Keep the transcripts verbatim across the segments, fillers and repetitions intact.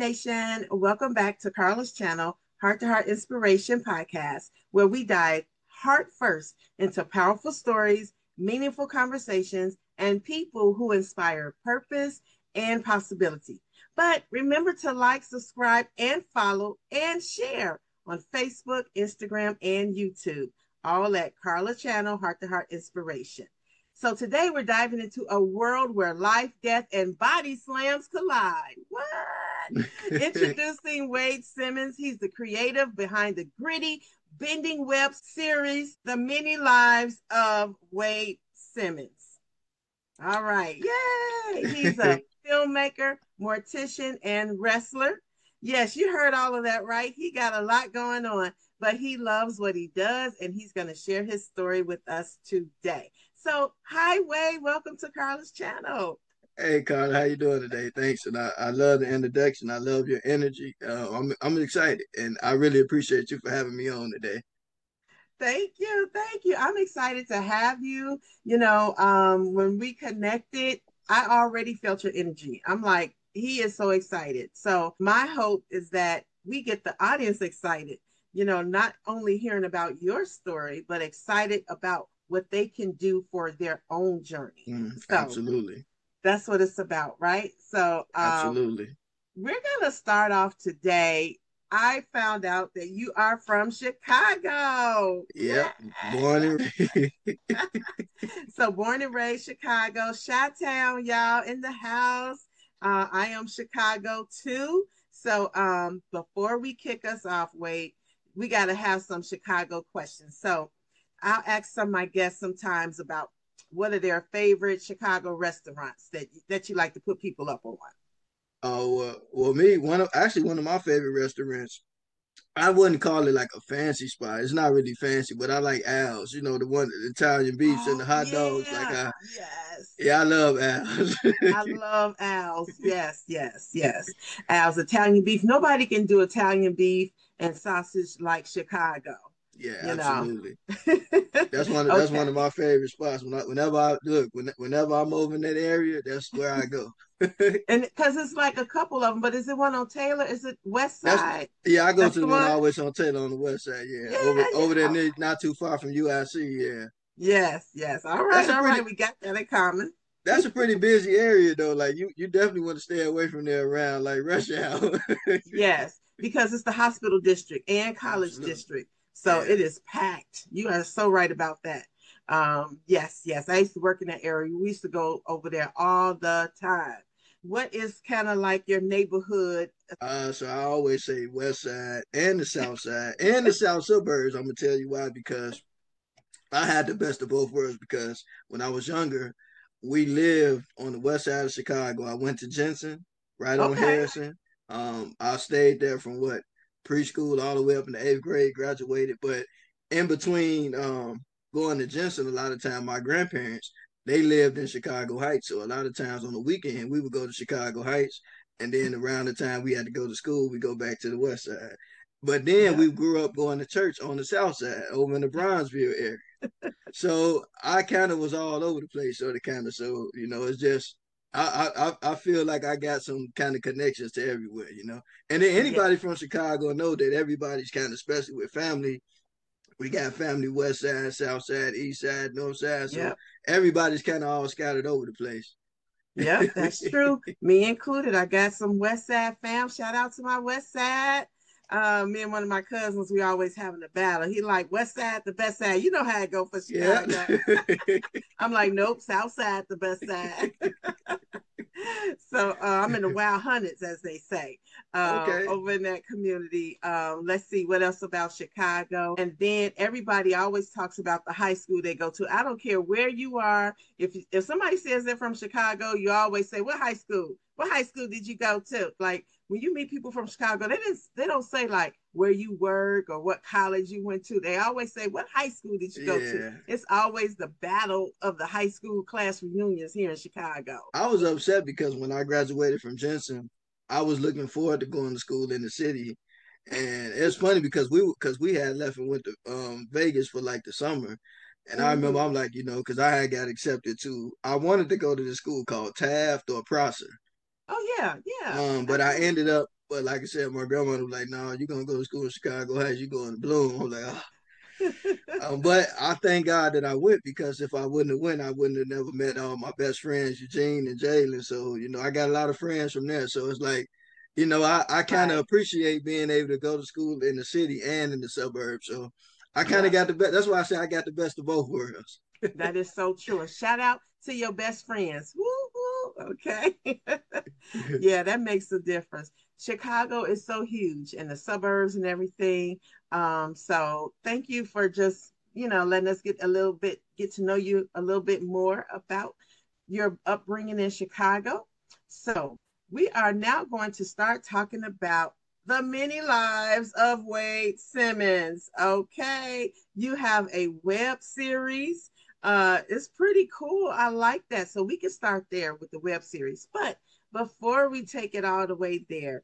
Nation. Welcome back to Carla's channel, Heart to Heart Inspiration Podcast, where we dive heart first into powerful stories, meaningful conversations, and people who inspire purpose and possibility. But remember to like, subscribe, and follow and share on Facebook, Instagram, and YouTube, all at Carla Channel, Heart to Heart Inspiration. So today we're diving into a world where life, death, and body slams collide. What? Introducing Wade Simmons. He's the creative behind the gritty Bending Web series, The Many Lives of Wade Simmons. All right. Yay! He's a filmmaker, mortician, and wrestler. Yes, you heard all of that right. He got a lot going on, but he loves what he does, and he's going to share his story with us today. So, hi, Wade. Welcome to Carla's channel. Hey, Carla, how you doing today? Thanks, and I, I love the introduction. I love your energy. Uh, I'm I'm excited, and I really appreciate you for having me on today. Thank you. Thank you. I'm excited to have you. You know, um, when we connected, I already felt your energy. I'm like, he is so excited. So my hope is that we get the audience excited, you know, not only hearing about your story, but excited about what they can do for their own journey. Mm, So absolutely, that's what it's about, right? So um, absolutely. we're going to start off today. I found out that you are from Chicago. Yep, born and raised. So born and raised Chicago, Chi-Town, y'all in the house. Uh, I am Chicago too. So um, before we kick us off, wait, we got to have some Chicago questions. So I'll ask some of my guests sometimes about what are their favorite Chicago restaurants that that you like to put people up on. Oh, uh, well, me one of actually one of my favorite restaurants. I wouldn't call it like a fancy spot. It's not really fancy, but I like Al's. You know, the one the Italian beefs and Oh the hot dogs. Like yeah, I, yes. yeah, I love Al's. I love Al's. Yes, yes, yes. Al's Italian beef. Nobody can do Italian beef and sausage like Chicago. Yeah, You know. absolutely. That's one of that's one Okay. of my favorite spots. When I, whenever I look, when, whenever I'm over in that area, that's where I go. And because it's like a couple of them, but is it one on Taylor? Is it West That's Side? yeah, I go That's to the the one one. always on Taylor on the west side. Yeah, Yeah, over over there, yeah. near, not too far from U I C. Yeah, Yes, yes. All right, that's a all pretty right. We got that in common. that's a pretty busy area though. Like you you definitely want to stay away from there around like rush hour. Yes, because it's the hospital district and college Absolutely. district. So Yeah. it is packed. You are so right about that. Um, yes, yes. I used to work in that area. We used to go over there all the time. What is kind of like your neighborhood? Uh, so I always say west side and the south side and the south suburbs. I'm gonna tell you why because I had the best of both worlds because when I was younger, we lived on the west side of Chicago. I went to Jensen, right on Okay. Harrison. Um, I stayed there from what preschool all the way up in the eighth grade, graduated. But in between um, going to Jensen, a lot of time my grandparents they lived in Chicago Heights. So a lot of times on the weekend we would go to Chicago Heights, and then around the time we had to go to school, we go back to the west side. But then Yeah. we grew up going to church on the south side, over in the Bronzeville area. So I kind of was all over the place, sort of, kind of. So you know, it's just I, I I feel like I got some kind of connections to everywhere, you know. And then Yes. anybody from Chicago know that everybody's kind of, especially with family. We got family west side, south side, east side, north side. So Yep. everybody's kind of all scattered over the place. Yep. That's true. Me included. I got some West Side fam. Shout out to my West Side. Uh, me and one of my cousins, we always having a battle. He like West Side, the best side. You know how it go for Yeah. Chicago. I'm like, nope, South Side, the best side. So uh, I'm in the wild hundreds, as they say, uh, Okay. over in that community. Um, let's see what else about Chicago. And then everybody always talks about the high school they go to. I don't care where you are. If if somebody says they're from Chicago, you always say, "What high school? What high school did you go to?" Like when you meet people from Chicago, they didn't they don't say like where you work or what college you went to. They always say, "What high school did you go to?" Yeah. It's always the battle of the high school class reunions here in Chicago. I was upset because when I graduated from Jensen, I was looking forward to going to school in the city, and it's funny because we because we had left and went to um, Vegas for like the summer, and I remember Mm-hmm. I'm like, you know, because I had got accepted to, I wanted to go to the school called Taft or Prosser, Oh yeah, yeah, Um, but I absolutely. ended up, but like I said, my grandmother was like, "No, nah, you're gonna go to school in Chicago. How's you going to Bloom?" I'm like, oh. Um, but I thank God that I went because if I wouldn't have went, I wouldn't have never met all my best friends, Eugene and Jalen. So, you know, I got a lot of friends from there. So it's like, you know, I, I kind of Right. appreciate being able to go to school in the city and in the suburbs. So I kind of Yep. got the best. That's why I say I got the best of both worlds. That is so true. And shout out to your best friends. Woo woo. Okay. Yeah, that makes a difference. Chicago is so huge and the suburbs and everything. Um, so thank you for just, you know, letting us get a little bit, get to know you a little bit more about your upbringing in Chicago. So we are now going to start talking about the many lives of Wade Simmons. Okay. You have a web series. Uh, it's pretty cool. I like that. So we can start there with the web series. But before we take it all the way there,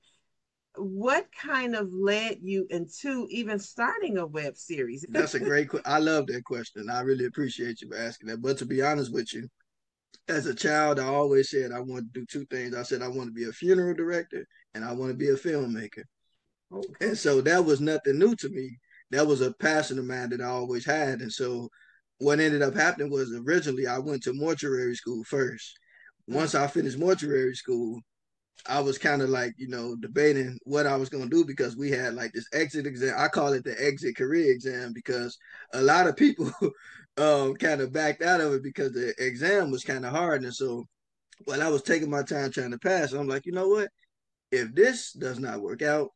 what kind of led you into even starting a web series? That's a great question. I love that question. I really appreciate you for asking that. But to be honest with you, as a child, I always said I wanted to do two things. I said I want to be a funeral director and I want to be a filmmaker. Okay. And so that was nothing new to me. That was a passion of mine that I always had. And so what ended up happening was originally I went to mortuary school first. Mm. Once I finished mortuary school, I was kind of like, you know, debating what I was going to do because we had like this exit exam. I call it the exit career exam because a lot of people um, kind of backed out of it because the exam was kind of hard. And so while I was taking my time trying to pass, I'm like, you know what? If this does not work out,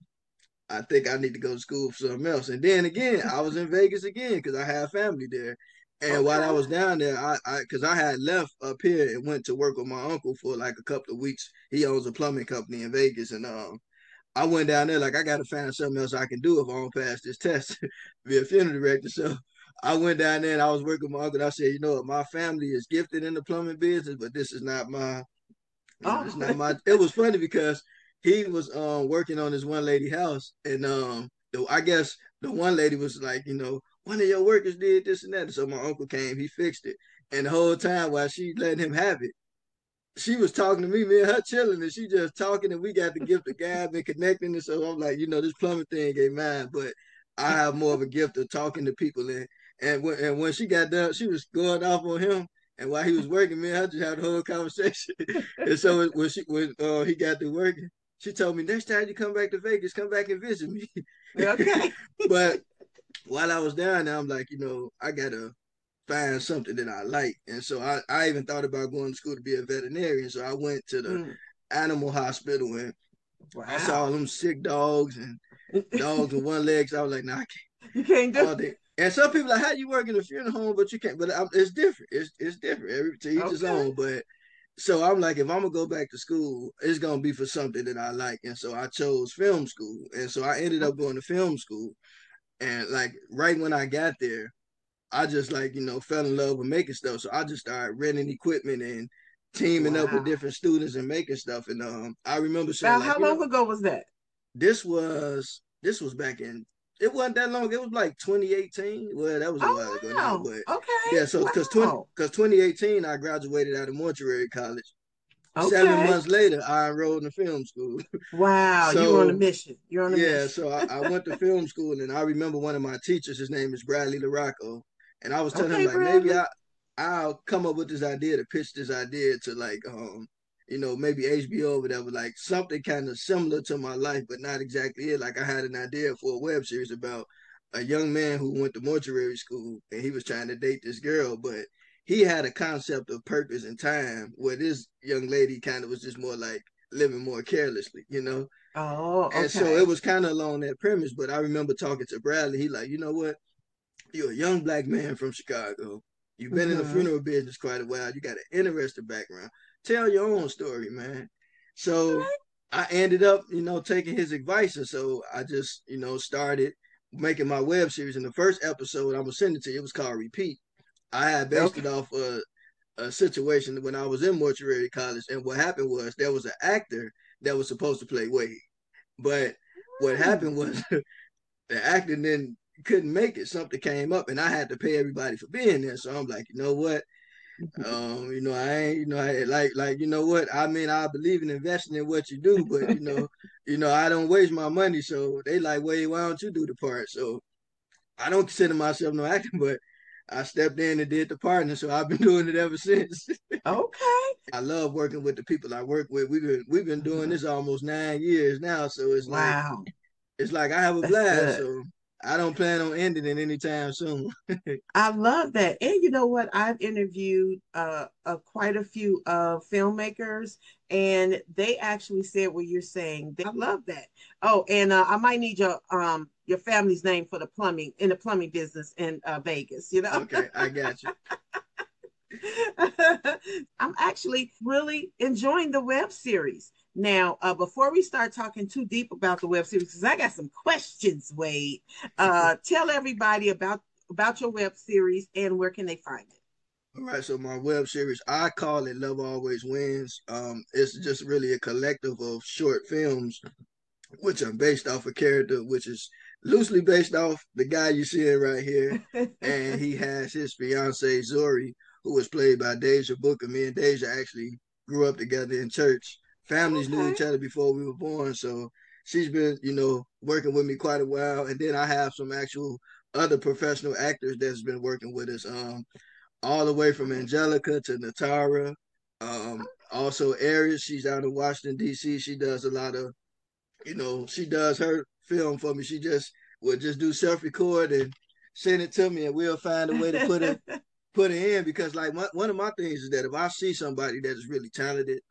I think I need to go to school for something else. And then again, I was in Vegas again because I have family there. And while I Okay. was down there, I, I, cause I had left up here and went to work with my uncle for like a couple of weeks. He owns a plumbing company in Vegas, and um, I went down there like I got to find something else I can do if I don't pass this test, be a funeral director. So I went down there and I was working with my uncle. And I said, you know what, my family is gifted in the plumbing business, but this is not my you know, it's Oh, not my. It was funny because he was um working on this one lady house, and um, the, I guess the one lady was like, you know, one of your workers did this and that. And so my uncle came, he fixed it, and the whole time while she letting him have it, she was talking to me, me and her chilling, and she just talking, and we got the gift of gab and connecting. And so I'm like, you know, this plumbing thing ain't mine, but I have more of a gift of talking to people. And and when and when she got done, she was going off on him. And while he was working, me and her just had a whole conversation. And so when she when uh, he got to working, she told me next time you come back to Vegas, come back and visit me. okay. But while I was down there, I'm like, you know, I gotta find something that I like. And so I, I even thought about going to school to be a veterinarian. So I went to the Mm. animal hospital and I saw Wow. them sick dogs and dogs with one leg. So I was like, nah, I can't. You can't do All day. And some people are like, how you work in a funeral home, but you can't. But I'm, it's different. It's it's different. Every to each his okay. own. But so I'm like, if I'm gonna go back to school, it's gonna be for something that I like. And so I chose film school. And so I ended up Okay. going to film school. And like right when I got there, I just like, you know, fell in love with making stuff. So I just started renting equipment and teaming up with Wow. different students and making stuff. And um, I remember saying Now, like, how you long know, ago was that? this was this was back in it wasn't that long. It was like twenty eighteen. Well, that was a while Oh, ago now, wow. but Okay. yeah. So because twenty Wow. because twenty eighteen, I graduated out of mortuary college. Seven Okay. months later, I enrolled in film school. Wow. You were on a So mission. You're on a yeah, mission. so I, I went to film school, and I remember one of my teachers. His name is Bradley LaRocco, and I was telling him Okay, like maybe Bradley. I I'll come up with this idea to pitch this idea to like um you know maybe H B O or whatever, like something kind of similar to my life, but not exactly it. Like I had an idea for a web series about a young man who went to mortuary school and he was trying to date this girl, but he had a concept of purpose and time where this young lady kind of was just more like living more carelessly, you know. Oh, And so it okay. was kind of along that premise. But I remember talking to Bradley. He like, you know what? You're a young black man from Chicago. You've been in the Mm-hmm. funeral business quite a while. You got an interesting background. Tell your own story, man. So I ended up, you know, taking his advice. And so I just, you know, started making my web series. And the first episode, I'm going to send it to you, it was called Repeat. I had based Okay. it off a, a situation when I was in mortuary college. And what happened was there was an actor that was supposed to play Wade. But what Mm. happened was the actor then couldn't make it. Something came up, and I had to pay everybody for being there. So I'm like, you know what? Um, you know, I ain't, you know, I, like, like, you know what? I mean, I believe in investing in what you do, but you know, you know, I don't waste my money. So they like, wait, why don't you do the part? So I don't consider myself no actor, but I stepped in and did the part, and so I've been doing it ever since. Okay. I love working with the people I work with. We've been we've been doing Mhm. this almost nine years now, so it's like Wow. it's like I have a That's blast. good. So I don't plan on ending it anytime soon. I love that. And you know what? I've interviewed uh, uh, quite a few uh, filmmakers, and they actually said what you're saying. I love that. Oh, and uh, I might need your um your family's name for the plumbing in the plumbing business in uh, Vegas. You know. Okay, I got you. I'm actually really enjoying the web series. Now, uh, before we start talking too deep about the web series, because I got some questions, Wade, uh, tell everybody about about your web series and where can they find it? All right, so my web series, I call it Love Always Wins. Um, it's just really a collective of short films which are based off a character which is loosely based off the guy you see right here. And he has his fiancee Zori, who was played by Deja Booker. Me and Deja actually grew up together in church. Families knew Okay. each other before we were born, so she's been, you know, working with me quite a while. And then I have some actual other professional actors that's been working with us. Um, all the way from Right. Angelica to Natara. Um, also Aries, she's out in Washington D C. She does a lot of, you know, she does her film for me. She just would just do self record and send it to me, and we'll find a way to put it put it in. Because like one one of my things is that if I see somebody that is really talented,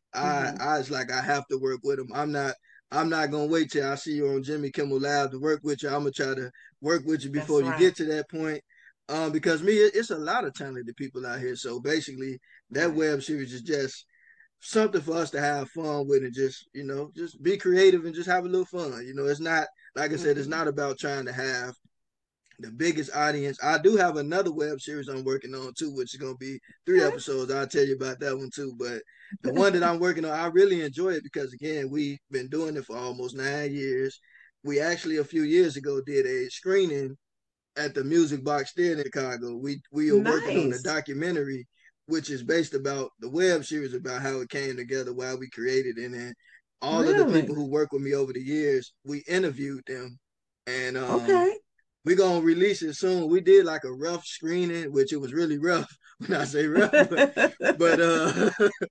I Mhm. I it's like I have to work with them. I'm not. I'm not gonna wait till I see you on Jimmy Kimmel Live to work with you. I'm gonna try to work with you That's before you right. get to that point. Um, because me, it's a lot of talented people out here. So basically, that Right. web series is just something for us to have fun with and just, you know, just be creative and just have a little fun. You know, it's not, like I said, it's Mhm. not about trying to have the biggest audience. I do have another web series I'm working on too, which is gonna be three episodes. I'll tell you about that one too. But the one that Okay. I'm working on, I really enjoy it because again, we've been doing it for almost nine years. We actually a few years ago did a screening at the Music Box Theater in Chicago. We we are working on a Nice. documentary which is based about the web series about how it came together, why we created it, and then all of the people Really? who work with me over the years, we interviewed them, and um, Okay. we're gonna release it soon. We did like a rough screening, which it was really rough when I say rough, but but uh,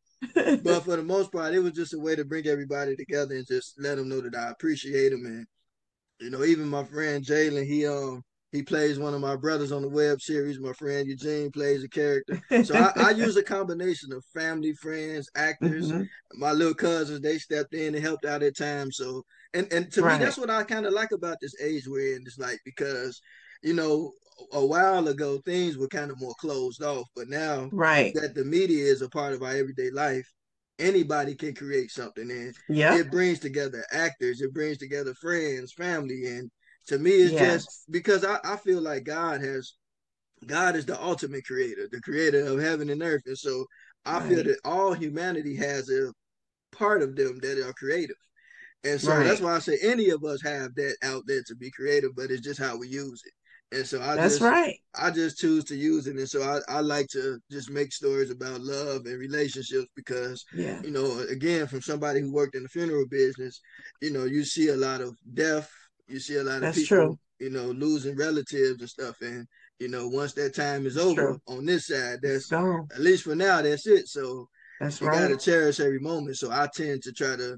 but for the most part, it was just a way to bring everybody together and just let them know that I appreciate them. And you know, even my friend Jalen, he um he plays one of my brothers on the web series. My friend Eugene plays a character. So I, I use a combination of family, friends, actors. Mhm. My little cousins, they stepped in and helped out at times. So and and to me, Right. that's what I kind of like about this age we're in. It's like because, you know, a while ago things were kind of more closed off, but now Right. that the media is a part of our everyday life, anybody can create something. And Yep. it brings together actors, it brings together friends, family, and to me, it's just Yes. because I, I feel like God has God is the ultimate creator, the creator of heaven and earth, and so I feel Right. that all humanity has a part of them that are creative, and so that's Right. why I say any of us have that out there to be creative, but it's just how we use it, and so I That's just right. I just choose to use it, and so I, I like to just make stories about love and relationships because Yeah. you know again from somebody who worked in the funeral business, you know you see a lot of death, you see a lot of That's people true. you know losing relatives and stuff, and you know once that time is That's over true. on this side, It's that's gone. at least for now that's it. So That's you got to right. cherish every moment. So I tend to try to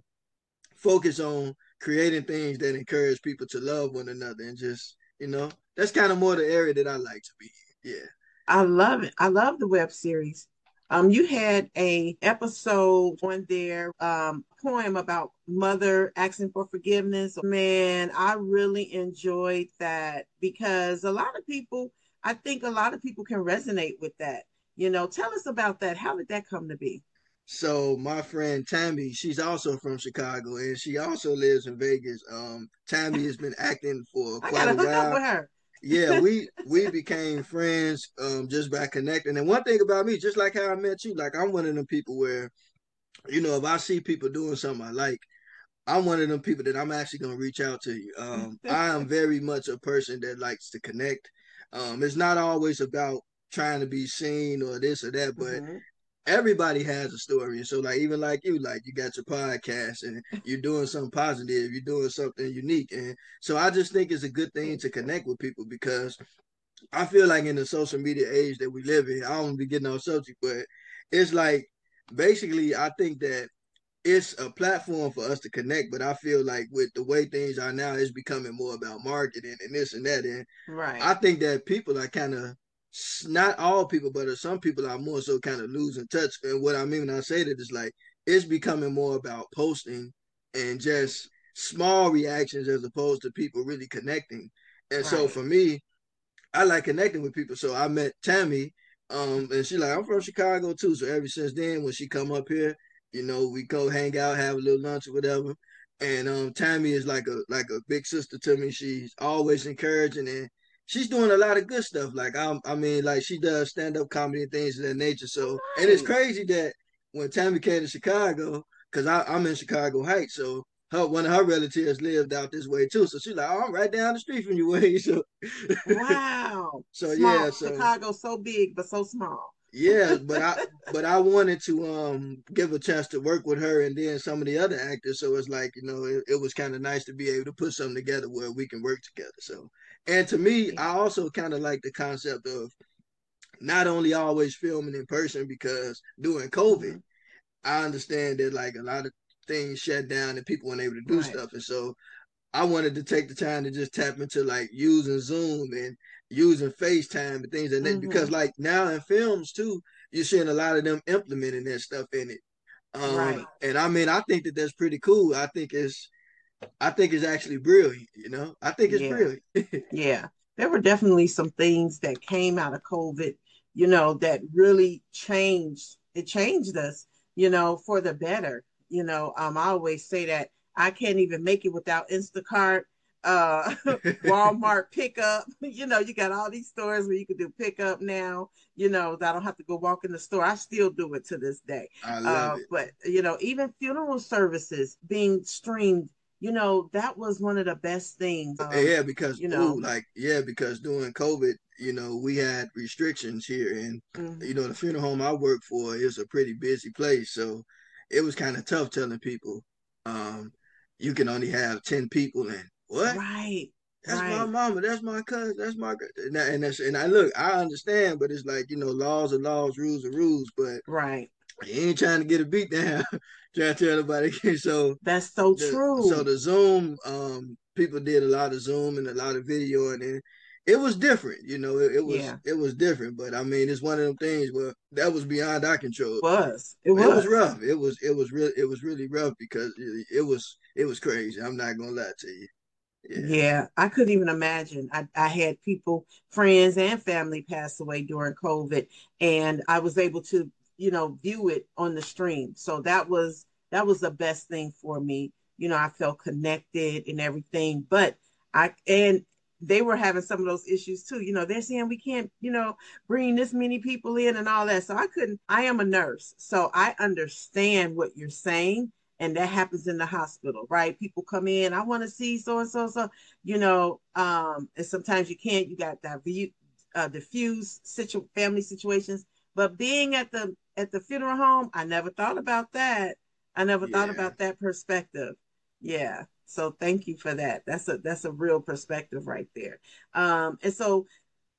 focus on creating things that encourage people to love one another and just you know that's kind of more the area that I like to be in. Yeah. I love it. I love the web series. Um, you had a episode on there, um, poem about mother asking for forgiveness. Man, I really enjoyed that because a lot of people, I think a lot of people can resonate with that. You know, tell us about that. How did that come to be? So my friend Tammy, she's also from Chicago and she also lives in Vegas. Um, Tammy has been acting for I quite gotta a hook up while. with her. Yeah, we we became friends um just by connecting. And one thing about me, just like how I met you, like I'm one of them people where you know if I see people doing something I like, I'm one of them people that I'm actually gonna reach out to you. Um, I am very much a person that likes to connect. Um, it's not always about trying to be seen or this or that, but Mm-hmm. everybody has a story. And so like even like you, like you got your podcast and you're doing something positive, you're doing something unique. And so I just think it's a good thing Thank to you. connect with people because I feel like in the social media age that we live in, I don't wanna be getting off subject, but it's like basically I think that it's a platform for us to connect, but I feel like with the way things are now, it's becoming more about marketing and this and that. And I Right. think that people are kind of, not all people, but some people are more so kind of losing touch. And what I mean when I say that is like it's becoming more about posting and just small reactions as opposed to people really connecting. And so Right. for me, I like connecting with people. So I met Tammy, um, and she like, I'm from Chicago too. So ever since then, when she come up here, you know, we go hang out, have a little lunch or whatever. And um, Tammy is like a like a big sister to me. She's always encouraging and she's doing a lot of good stuff. Like I, I mean, like she does stand up comedy and things of that nature. So, and it's Nice. crazy that when Tammy came to Chicago, because I'm in Chicago Heights, so her one of her relatives lived out this way too. So she's like, oh, I'm right down the street from you, way. So Wow. so yeah, Small. so Chicago, so big, but so small. yeah, but I but I wanted to um give a chance to work with her and then some of the other actors. So it's like, you know, it, it was kind of nice to be able to put something together where we can work together. So and to me, Yeah. I also kind of like the concept of not only always filming in person because during COVID, Mm-hmm. I understand that like a lot of things shut down and people weren't able to do Right. stuff. And so I wanted to take the time to just tap into like using Zoom and using FaceTime and things like that Mm-hmm. because like now in films too, you're seeing a lot of them implementing that stuff in it. Um, Right. and I mean, I think that that's pretty cool. I think it's, I think it's actually brilliant. You know, I think it's Yeah. brilliant. Yeah. There were definitely some things that came out of COVID, you know, that really changed. It changed us, you know, for the better. You know, um, I always say that I can't even make it without Instacart, uh, Walmart pickup. You know, you got all these stores where you can do pickup now. You know, that I don't have to go walk in the store. I still do it to this day. I love Uh, it. but you know, even funeral services being streamed, you know, that was one of the best things. Um, Yeah, because you ooh, know, like yeah, because during COVID, you know, we had restrictions here, and you mm, know, the funeral home I work for is a pretty busy place, so it was kind of tough telling people, um, you can only have ten people, and what? right, That's my right, mama, that's my cousin, that's my and, and that's and I look, I understand, but it's like you know, laws are laws, rules are rules, but right. you ain't trying to get a beat down, trying to tell everybody. So That's so the so true. the Zoom um people did a lot of Zoom and a lot of video and then it was different, you know, it, it was Yeah, it was different, but I mean it's one of them things where that was beyond our control. was it It was was. rough. It was it was real it was really rough because it, it was it was crazy. I'm not gonna lie to you. Yeah. Yeah, I couldn't even imagine. I, I had people, friends and family pass away during COVID, and I was able to, you know, view it on the stream. So that was that was the best thing for me. You know, I felt connected and everything. But I and they were having some of those issues too. You know, they're saying we can't, you know, bring this many people in and all that. So I couldn't. I am a nurse, so I understand what you're saying, and that happens in the hospital, right? People come in, I want to see so and so, so, you know, um, and sometimes you can't, you got that view, uh, diffuse situ- family situations. But being at the at the funeral home, I never thought about that. I never thought Yeah. about that perspective. Yeah. So thank you for that. That's a that's a real perspective right there. Um, and so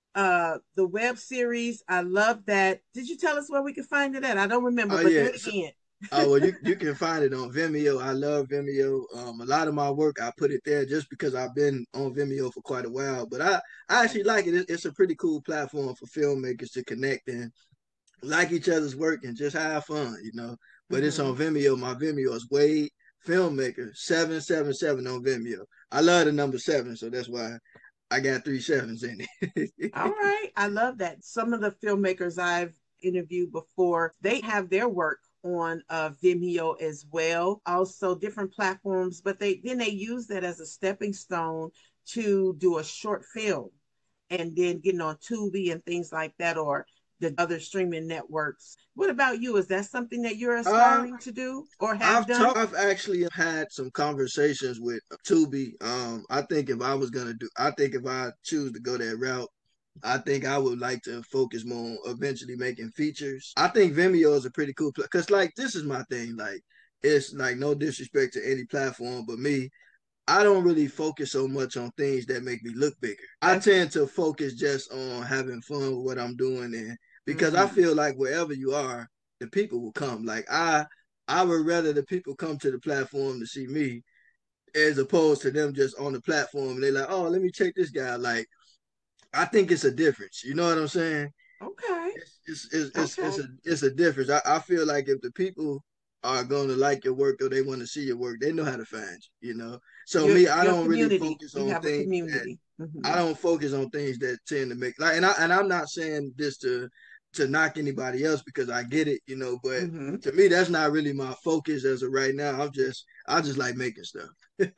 uh the web series, I love that. Did you tell us where we could find it at? I don't remember, Oh but do yeah. it So, again. oh well, you you can find it on Vimeo. I love Vimeo. Um, a lot of my work I put it there just because I've been on Vimeo for quite a while. But I I actually like it. It's a pretty cool platform for filmmakers to connect and like each other's work and just have fun, you know. But it's Mm-hmm. on Vimeo. My Vimeo is Wade Filmmaker seven seven seven on Vimeo. I love the number seven, so that's why I got three sevens in All it. right. I love that. Some of the filmmakers I've interviewed before, they have their work on uh, Vimeo as well. Also different platforms, but they then they use that as a stepping stone to do a short film and then getting on Tubi and things like that or the other streaming networks. What about you? Is that something that you're uh, aspiring to do or have I've done? talked. I've actually had some conversations with Tubi. Um, I think if I was gonna do, I think if I choose to go that route, I think I would like to focus more on eventually making features. I think Vimeo is a pretty cool because like this is my thing. Like it's like no disrespect to any platform, but me, I don't really focus so much on things that make me look bigger. I That's tend to focus just on having fun with what I'm doing, and because I mm-hmm. feel like wherever you are, the people will come. Like I I would rather the people come to the platform to see me as opposed to them just on the platform and they're like, oh, let me check this guy. Like I think it's a difference. You know what I'm saying? Okay. It's it's it's it's, Okay. it's a it's a difference. I, I feel like if the people are going to like your work or they want to see your work, they know how to find you. You know. So Your me, I your don't really community. focus You on have a things that community. I Mm-hmm. don't focus on things that tend to make like and I and I'm not saying this to to knock anybody else because I get it, you know, but Mm-hmm. to me that's not really my focus as of right now. I'm just I just like making stuff.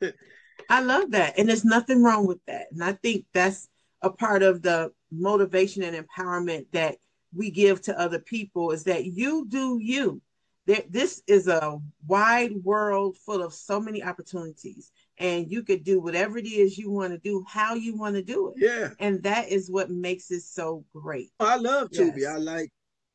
I love that. And there's nothing wrong with that. And I think that's a part of the motivation and empowerment that we give to other people is that you do you. There, this is a wide world full of so many opportunities, and you could do whatever it is you want to do, how you want to do it. Yeah. And that is what makes it so great. I love Tubi. I Yes. like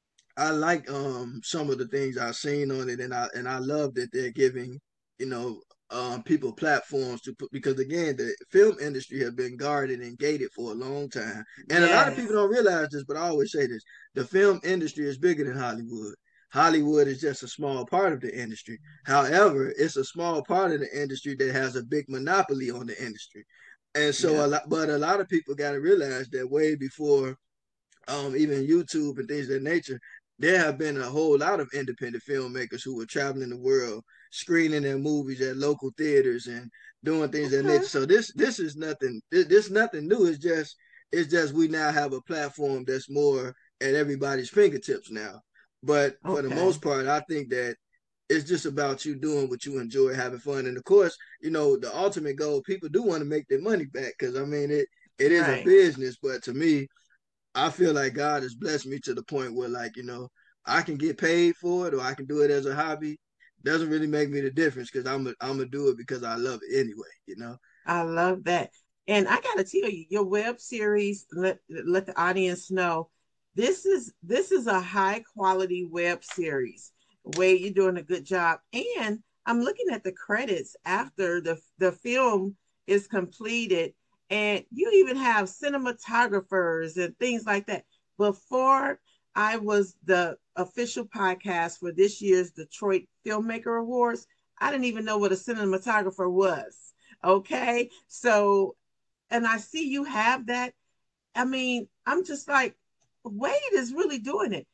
I like um some of the things I've seen on it, and I and I love that they're giving you know um people platforms to put because again the film industry has been guarded and gated for a long time, and a lot of people Yes. don't realize this, but I always say this: the film industry is bigger than Hollywood. Hollywood is just a small part of the industry. However, it's a small part of the industry that has a big monopoly on the industry, and so a Yep. lot. But a lot of people got to realize that way before um, even YouTube and things of that nature, there have been a whole lot of independent filmmakers who were traveling the world, screening their movies at local theaters and doing things of that Okay. nature. So this this is nothing. This, this nothing new. It's just it's just we now have a platform that's more at everybody's fingertips now. But for the Okay. most part, I think that it's just about you doing what you enjoy, having fun. And of course, you know, the ultimate goal, people do want to make their money back because I mean it it is a Right. business, but to me, I feel like God has blessed me to the point where, like, you know, I can get paid for it or I can do it as a hobby. Doesn't really make me the difference because I'm a, I'm gonna do it because I love it anyway. You know. I love that. And I gotta tell you, your web series, let let the audience know this is this is a high quality web series. Wade, you're doing a good job. And I'm looking at the credits after the the film is completed, and you even have cinematographers and things like that. Before I was the official podcast for this year's Detroit Filmmaker Awards, I didn't even know what a cinematographer was. Okay. So, and I see you have that. I mean, I'm just like, Wade is really doing it.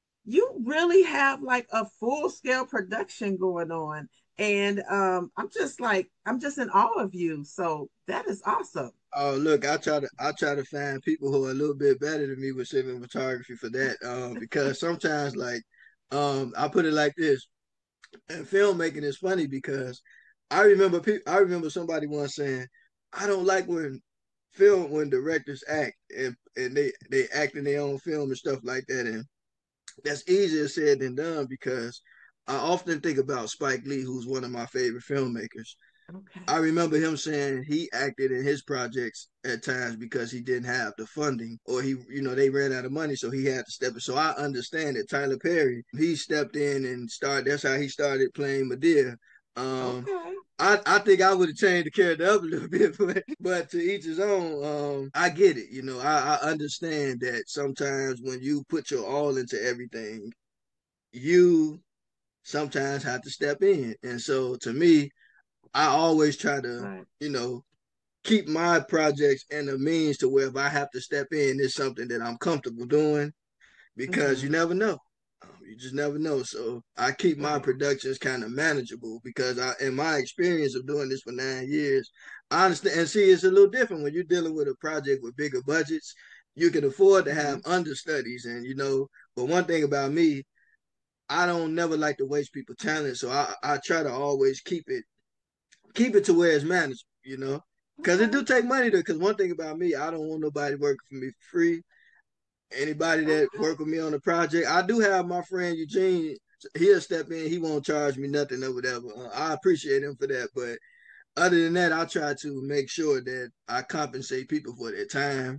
You really have like a full scale production going on. And um, I'm just like, I'm just in awe of you. So that is awesome. Oh, look, I try to I try to find people who are a little bit better than me with cinematography for that. Um, because sometimes, like, um, I put it like this, and filmmaking is funny because I remember pe- I remember somebody once saying, I don't like when film when directors act and, and they they act in their own film and stuff like that. And that's easier said than done because I often think about Spike Lee, who's one of my favorite filmmakers. I Okay. remember him saying he acted in his projects at times because he didn't have the funding or he, you know, they ran out of money, so he had to step in. So I understand that Tyler Perry, he stepped in and started. That's how he started playing Medea. Um, Okay. I, I think I would have changed the character up a little bit, but, but to each his own. Um, I get it. You know, I, I understand that sometimes when you put your all into everything, you sometimes have to step in. And so to me, I always try to, Right. you know, keep my projects and the means to where if I have to step in, it's something that I'm comfortable doing because Mm-hmm. you never know. Um, you just never know. So I keep my Right. productions kind of manageable because I, in my experience of doing this for nine years, I understand. And see, it's a little different when you're dealing with a project with bigger budgets. You can afford to Mm-hmm. have understudies, and you know. But one thing about me, I don't never like to waste people's talent, so I, I try to always keep it keep it to where it's manageable, you know, because it Okay. do take money to. Because one thing about me, I don't want nobody working for me for free. Anybody that Okay. work with me on the project, I do have my friend Eugene. He'll step in. He won't charge me nothing or whatever. Uh, I appreciate him for that. But other than that, I try to make sure that I compensate people for their time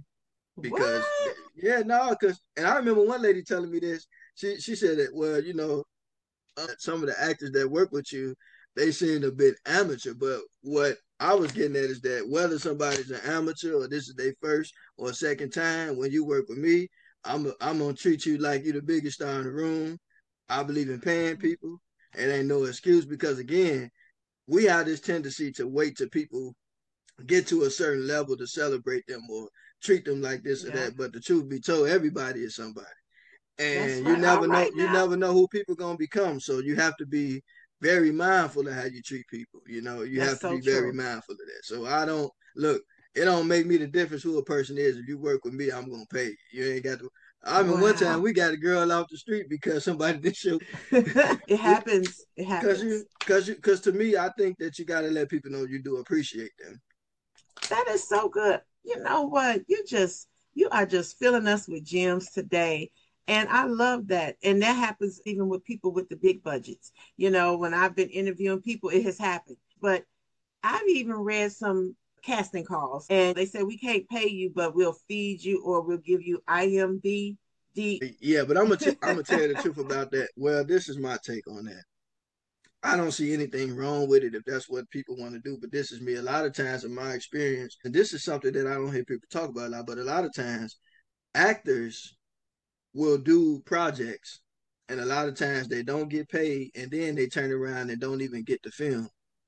because What? yeah, no, because and I remember one lady telling me this. She she said that, well, you know, uh, some of the actors that work with you, they seem a bit amateur. But what I was getting at is that whether somebody's an amateur or this is their first or second time, when you work with me, I'm a, I'm gonna treat you like you're the biggest star in the room. I believe in paying people. It ain't no excuse because again, we have this tendency to wait till people get to a certain level to celebrate them or treat them like this or Yeah, that. But the truth be told, everybody is somebody, that's and you right. All never know right you now. never know who people gonna become. So you have to be very mindful of how you treat people. You know, you That's have to so be very true. mindful of that. So I don't look. It don't make me the difference who a person is. If you work with me, I'm gonna pay you. You ain't got to. I mean, one time Wow. we got a girl off the street because somebody didn't show. It we happens. It because you happens. because you because to me, I think that you got to let people know you do appreciate them. That is so good. You know what? You just you are just filling us with gems today. And I love that. And that happens even with people with the big budgets. You know, when I've been interviewing people, it has happened. But I've even read some casting calls and they said we can't pay you, but we'll feed you or we'll give you I M D. Yeah, but I'm gonna t- I'm gonna tell you the truth about that. Well, this is my take on that. I don't see anything wrong with it if that's what people want to do. But this is me. A lot of times, in my experience, and this is something that I don't hear people talk about a lot. But a lot of times, actors will do projects, and a lot of times they don't get paid, and then they turn around and don't even get the film.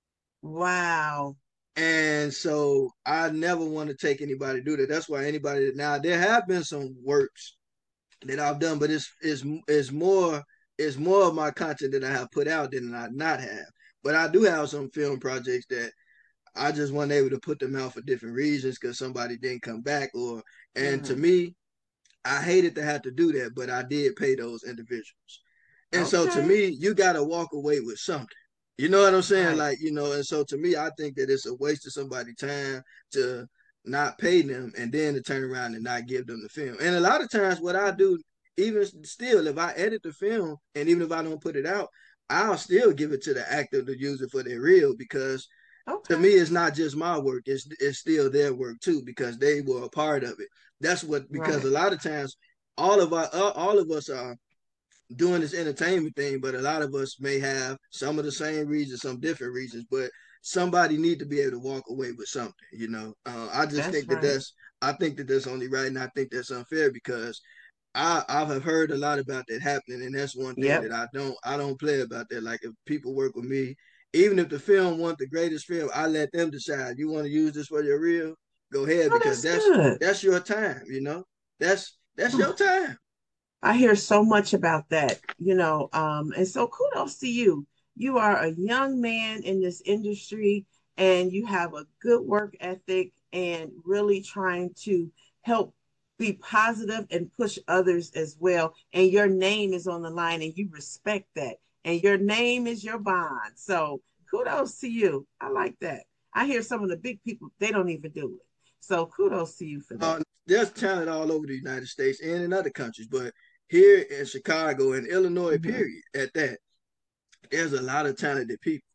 Wow. And so I never want to take anybody to do that. That's why anybody now there have been some works that I've done, but it's it's it's more it's more of my content that I have put out than I not have. But I do have some film projects that I just wasn't able to put them out for different reasons because somebody didn't come back or and to Mm-hmm. me, I hated to have to do that, but I did pay those individuals. And so to Okay. me, you gotta walk away with something. You know what I'm saying? Right. Like, you know, and so to me, I think that it's a waste of somebody's time to not pay them and then to turn around and not give them the film. And a lot of times what I do, even still, if I edit the film and even if I don't put it out, I'll still give it to the actor to use it for their reel because to Okay. me it's not just my work, it's it's still their work too because they were a part of it. That's what because Right. a lot of times all of our all of us are doing this entertainment thing, but a lot of us may have some of the same reasons, some different reasons, but somebody need to be able to walk away with something, you know. Uh, I just That's think that right. that's I think that that's only right, and I think that's unfair because I I have heard a lot about that happening, and that's one thing that Yep. I don't I don't play about that. Like if people work with me, even if the film want the greatest film, I let them decide. You want to use this for your reel, go ahead Oh, because that's that's good. that's your time, you know. That's that's your Oh, time. I hear so much about that, you know, um, and so kudos to you. You are a young man in this industry and you have a good work ethic and really trying to help be positive and push others as well. And your name is on the line and you respect that. And your name is your bond. So kudos to you. I like that. I hear some of the big people, they don't even do it. So kudos to you for Uh, that. there's talent all over the United States and in other countries, but here in Chicago and Illinois, Mhm. period, at that, there's a lot of talented people.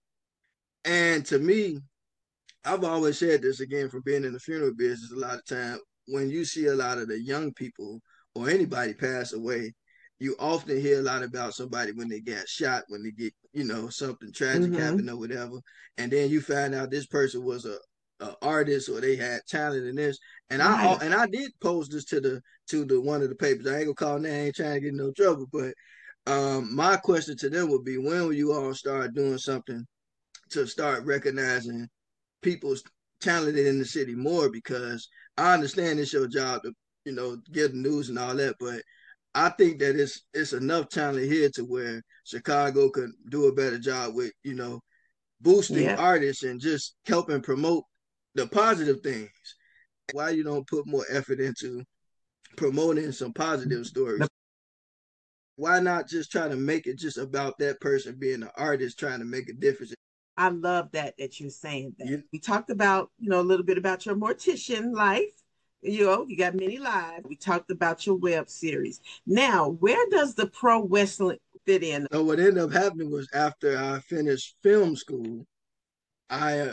And to me, I've always said this again from being in the funeral business a lot of time. When you see a lot of the young people or anybody pass away, you often hear a lot about somebody when they got shot, when they get, you know, something tragic Mhm. happened or whatever. And then you find out this person was a, a artist or they had talent in this. And I Right. and I did post this to the to the one of the papers. I ain't gonna call name, I ain't trying to get in no trouble, but um, my question to them would be when will you all start doing something to start recognizing people's talented in the city more because I understand it's your job to, you know, get the news and all that, but I think that it's it's enough talent here to where Chicago could do a better job with, you know, boosting Yep. artists and just helping promote the positive things. Why you don't put more effort into promoting some positive stories? The Why not just try to make it just about that person being an artist trying to make a difference? I love that that you're saying that. You, We talked about, you know, a little bit about your mortician life. You know, you got many lives. We talked about your web series. Now, where does the pro wrestling fit in? know what ended up happening was after I finished film school, I uh,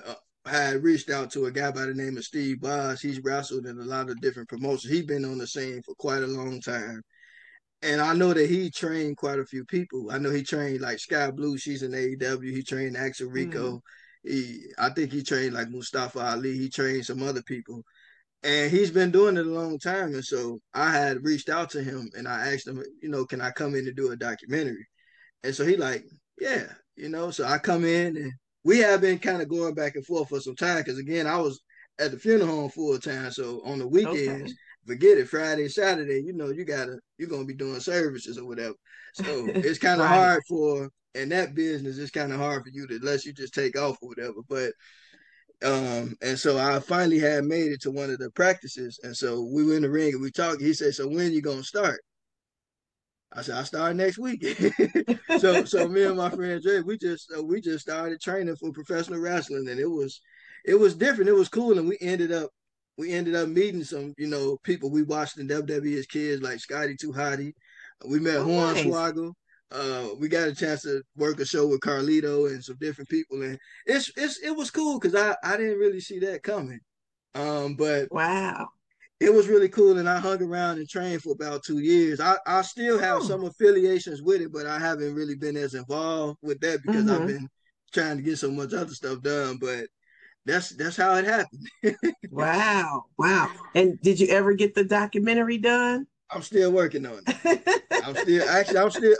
had reached out to a guy by the name of Steve Boz. He's wrestled in a lot of different promotions. He's been on the scene for quite a long time. And I know that he trained quite a few people. I know he trained like Sky Blue. She's in A E W. He trained Axel Mm. Rico. He, I think he trained like Mustafa Ali. He trained some other people. And he's been doing it a long time. And so I had reached out to him and I asked him, you know, can I come in and do a documentary? And so he like, yeah, you know, so I come in and we have been kind of going back and forth for some time. Cause again, I was at the funeral home full time. So on the weekends, Okay. forget it, Friday, Saturday, you know, you gotta, you're going to be doing services or whatever. So it's kind of Right. hard for, in that business, it's kind of hard for you to, unless you just take off or whatever. But, um, and so I finally had made it to one of the practices. And so we were in the ring and we talked. He said, so when you going to start? I said, I start next week. so so me and my friend Jay, we just uh, we just started training for professional wrestling, and it was it was different. It was cool, and we ended up we ended up meeting some you know people we watched in W W E as kids, like Scotty Too Hottie. We met Oh, nice. Hornswoggle. Uh, we got a chance to work a show with Carlito and some different people, and it's it's it was cool because I I didn't really see that coming. Um, but Wow. it was really cool, and I hung around and trained for about two years. I, I still have Oh. some affiliations with it, but I haven't really been as involved with that because I've Mm-hmm. been trying to get so much other stuff done. But that's that's how it happened. Wow. Wow. And did you ever get the documentary done? I'm still working on it. I'm still actually I'm still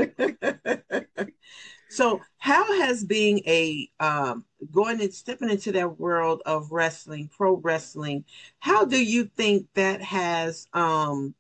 So, how has being a um, going and stepping into that world of wrestling, pro wrestling, how do you think that has um,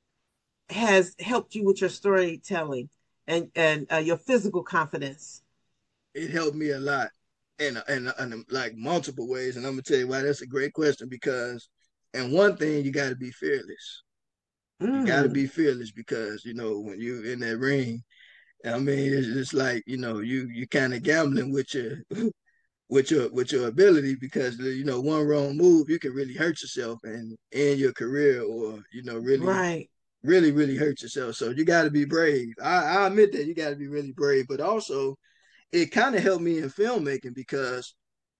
has helped you with your storytelling and and uh, your physical confidence? it helped me a lot in in, in like multiple ways, and I'm gonna tell you why that's a great question because, and one thing you got to be fearless. You got to Mm, be fearless because you know when you're in that ring. I mean, it's just like you know, you you kind of gambling with your with your with your ability because you know one wrong move you can really hurt yourself and end your career or you know really right. really really hurt yourself. So you got to be brave. I, I admit that you got to be really brave, but also it kind of helped me in filmmaking because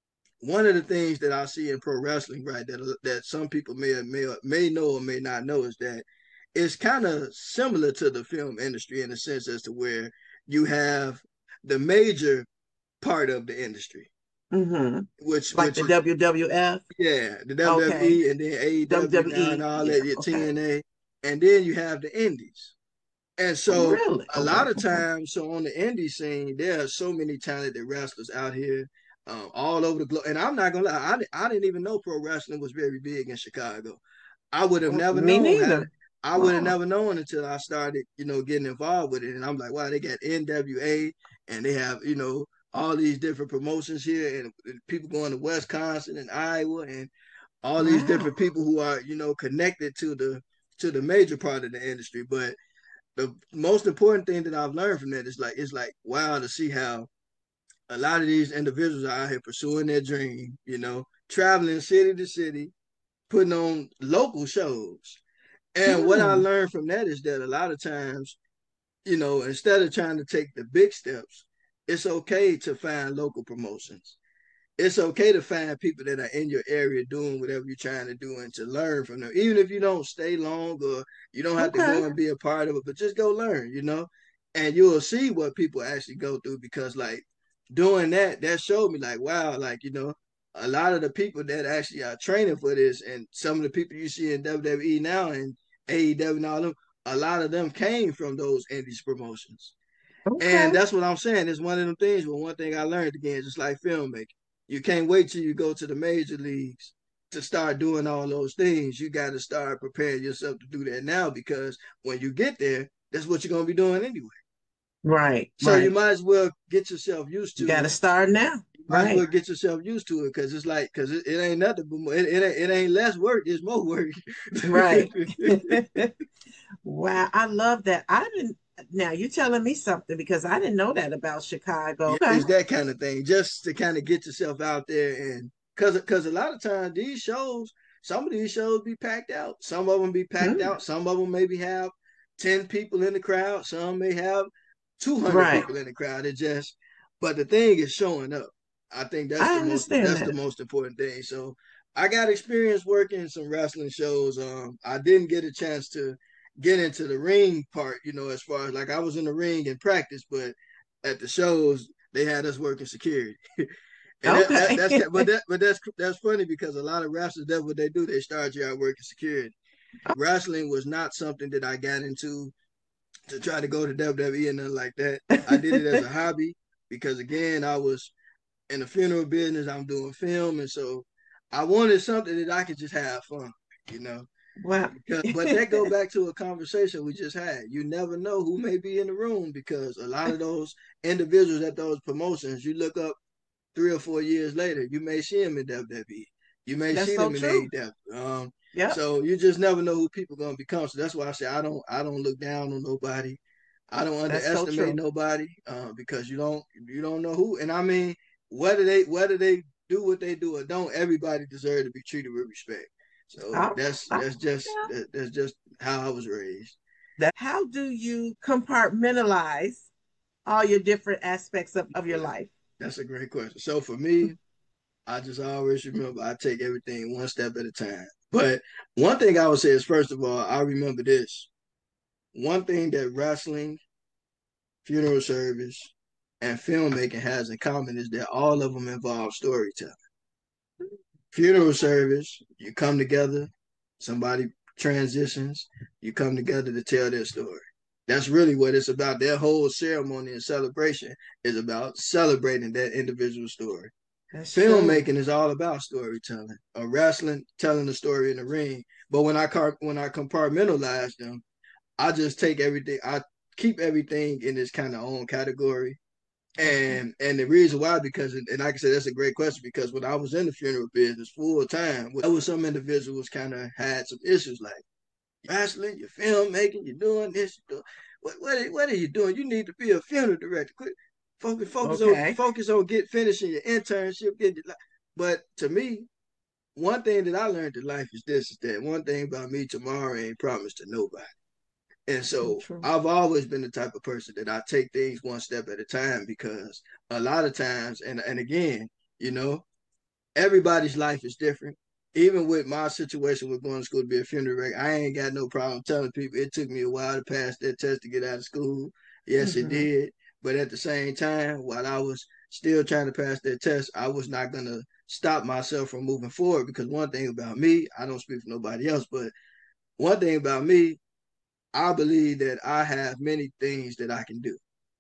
one of the things that I see in pro wrestling, right, that that some people may may may know or may not know is that it's kind of similar to the film industry in a sense as to where you have the major part of the industry, Mm-hmm. which Like which the is W W F. yeah, the Okay. W W E and then A E W now and W W E. all Yeah. that, your Okay. T N A, and then you have the indies. And so Really? a Okay. lot of Okay. times, so on the indie scene, there are so many talented wrestlers out here, um, all over the globe. And I'm not gonna lie, I, I didn't even know pro wrestling was very big in Chicago. I would have Mm, never me known had neither. I would have Wow. never known until I started, you know, getting involved with it. And I'm like, wow, they got N W A and they have, you know, all these different promotions here and people going to Wisconsin and Iowa and all these Wow. different people who are, you know, connected to the to the major part of the industry. But the most important thing that I've learned from that is like it's like wow to see how a lot of these individuals are out here pursuing their dream, you know, traveling city to city, putting on local shows. And what I Hmm. learned from that is that a lot of times, you know, instead of trying to take the big steps, it's okay to find local promotions. It's okay to find people that are in your area doing whatever you're trying to do and to learn from them. Even if you don't stay long or you don't have to Okay. go and be a part of it, but just go learn, you know, and you'll see what people actually go through because, like, doing that, that showed me, like, wow, like, you know, a lot of the people that actually are training for this and some of the people you see in W W E now and A E W and all them, a lot of them came from those indies promotions. And Okay. that's what I'm saying. It's one of them things. But one thing I learned again, just like filmmaking, you can't wait till you go to the major leagues to start doing all those things. You got to start preparing yourself to do that now because when you get there, that's what you're going to be doing anyway. Right. So you Right. might as well get yourself used You got to. to start now. You might as well Right. get yourself used to it because it's like because it, it ain't nothing but more, it, it, ain't, it ain't less work. It's more work. Right. Wow. I love that. I didn't. Now you're telling me something because I didn't know that about Chicago. Yeah, Okay. it's that kind of thing, just to kind of get yourself out there and because because a lot of times these shows, some of these shows be packed out. Some of them be packed Hmm. out. Some of them maybe have ten people in the crowd. Some may have two hundred Right. people in the crowd. It just, but the thing is showing up. I think that's I the most understand that's that. the most important thing. So I got experience working in some wrestling shows. Um, I didn't get a chance to get into the ring part, you know, as far as like I was in the ring in practice, but at the shows they had us working security. And that, that, Okay. that's but that but that's that's funny because a lot of wrestlers, that's what they do. They start you out working security. Wrestling was not something that I got into to try to go to W W E and nothing like that. I did it as a hobby because again, I was in the funeral business. I'm doing film, and so I wanted something that I could just have fun, you know. Wow. Because, but that go back to a conversation we just had. You never know who may be in the room because a lot of those individuals at those promotions, you look up three or four years later, you may see them in W W E. You may That's see so them in true. A E W. Um, Yep. so you just never know who people are gonna become. So that's why I say I don't I don't look down on nobody. I don't That's so underestimate true. nobody uh, because you don't you don't know who. And I mean, whether they whether they do what they do or don't, everybody deserves to be treated with respect. So All that's right. that's just Yeah. that, that's just how I was raised. That, how do you compartmentalize all your different aspects of, of your Yeah, life? that's a great question. So for me, I just always remember I take everything one step at a time. But one thing I would say is, first of all, I remember this. One thing that wrestling, funeral service, and filmmaking has in common is that all of them involve storytelling. Funeral service, you come together, somebody transitions, you come together to tell their story. That's really what it's about. Their whole ceremony and celebration is about celebrating that individual story. That's true. Filmmaking is all about storytelling. A wrestling, telling the story in the ring. But when I car- when I compartmentalize them, I just take everything. I keep everything in this kind of own category. Okay. And and the reason why, because and like I said, that's a great question because when I was in the funeral business full time, there was some individuals kind of had some issues like wrestling, you're filmmaking, you're doing this, you're doing, what what are, what are you doing? You need to be a funeral director. Quit focus focus on Okay. focus on get finishing your internship. Get your, but to me, one thing that I learned in life is this: is that one thing about me, tomorrow ain't promised to nobody. And So so true. I've always been the type of person that I take things one step at a time because a lot of times, and and again, you know, everybody's life is different. Even with my situation with going to school to be a funeral director, I ain't got no problem telling people it took me a while to pass that test to get out of school. Yes, it Mm-hmm. did. But at the same time, while I was still trying to pass that test, I was not going to stop myself from moving forward because one thing about me, I don't speak for nobody else, but one thing about me, I believe that I have many things that I can do.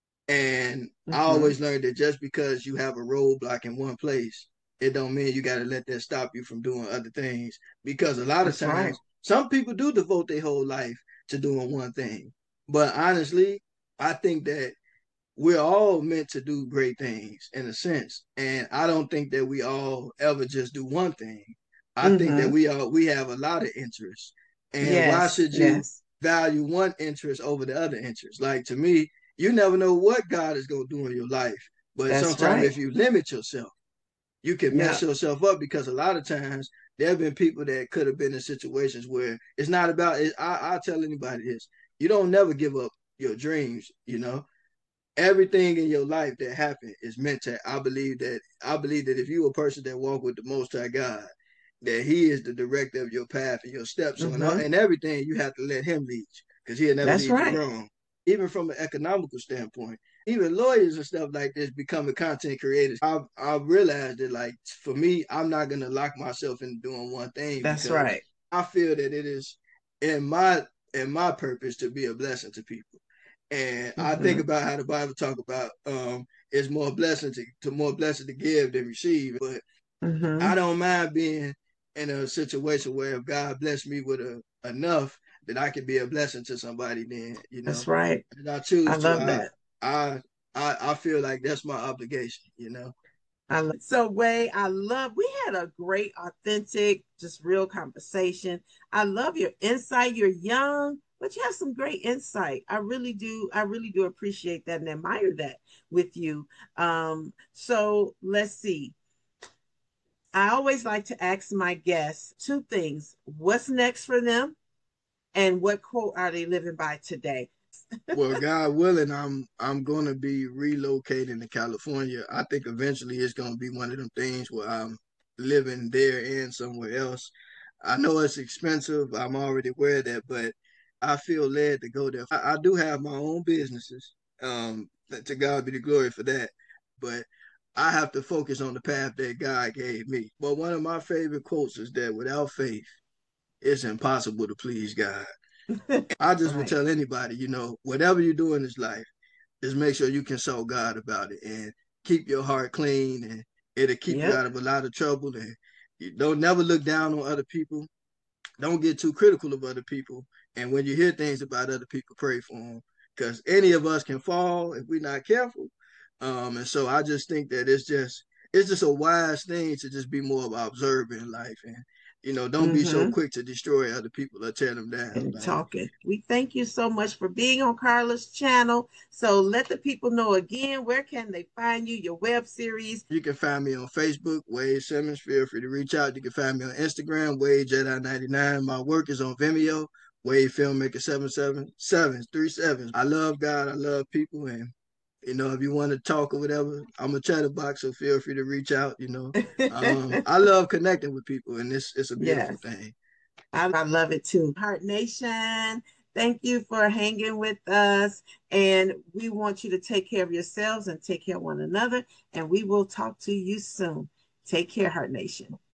And I Mm-hmm. always learned that just because you have a roadblock in one place, it don't mean you got to let that stop you from doing other things. Because a lot of That's right. times, some people do devote their whole life to doing one thing. But honestly, I think that we're all meant to do great things in a sense. And I don't think that we all ever just do one thing. I think that Mm-hmm. we all we have a lot of interests. And why Yes. should you Yes. value one interest over the other interest? Like to me, you never know what God is gonna do in your life. But That's sometimes right. if you limit yourself, you can mess Yeah. yourself up because a lot of times there have been people that could have been in situations where it's not about it. I, I tell anybody this. You don't never give up your dreams, you know everything in your life that happened is meant to. I believe that I believe that if you a person that walk with the Most High God, that He is the director of your path and your steps. So and, Mm-hmm. and everything you have to let Him lead you because He'll never That's lead you right. wrong. Even from an economical standpoint, even lawyers and stuff like this becoming content creators. I've I've realized that like for me, I'm not gonna lock myself into doing one thing That's because right. I feel that it is in my in my purpose to be a blessing to people. And I think Mm-hmm. about how the Bible talk about um it's more blessing to, to more blessing to give than receive. But Mm-hmm. I don't mind being in a situation where if God bless me with a, enough that I can be a blessing to somebody, then you know, That's right. and I I choose to. love I that. I I, I feel like that's my obligation. You know. I love so Way, I love we had a great, authentic, just real conversation. I love your insight. You're young, but you have some great insight. I really do, I really do appreciate that and admire that with you. Um, so let's see. I always like to ask my guests two things. What's next for them? And what quote are they living by today? Well, God willing, I'm I'm gonna be relocating to California. I think eventually it's gonna be one of them things where I'm living there and somewhere else. I know it's expensive. I'm already aware of that, but I feel led to go there. I, I do have my own businesses. Um, to God be the glory for that. But I have to focus on the path that God gave me. But one of my favorite quotes is that without faith, it's impossible to please God. I just would Right. tell anybody, you know, whatever you do in this life, just make sure you consult God about it and keep your heart clean, and it'll keep you Yep. out of a lot of trouble. And you don't never look down on other people. Don't get too critical of other people. And when you hear things about other people, pray for them, because any of us can fall if we're not careful. Um, and so I just think that it's just it's just a wise thing to just be more of observing life, and you know, don't be so Mm-hmm. quick to destroy other people or tear them down. And Like talking. We thank you so much for being on Carla's channel. So let the people know again, where can they find you, your web series? you can find me on Facebook, Wade Simmons. Feel free to reach out. You can find me on Instagram, Wade Jedi ninety-nine. My work is on Vimeo, Wade Filmmaker seven seven seven three seven. I love God. I love people, and you know, if you want to talk or whatever, I'm a chatterbox, so feel free to reach out. You know, um, I love connecting with people, and it's it's a beautiful Yes, thing. I, I love it too. Heart Nation, thank you for hanging with us. And we want you to take care of yourselves and take care of one another. And we will talk to you soon. Take care, Heart Nation.